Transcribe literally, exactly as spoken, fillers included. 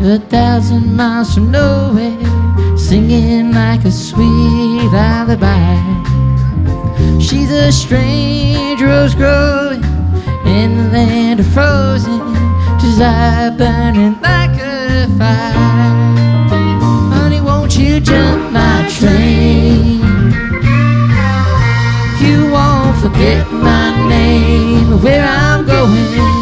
a thousand miles from nowhere, singing like a sweet lullaby. She's a strange rose growing in the land of frozen desire, burning like a fire. Honey, won't you jump my train? You won't forget my name, where I'm going.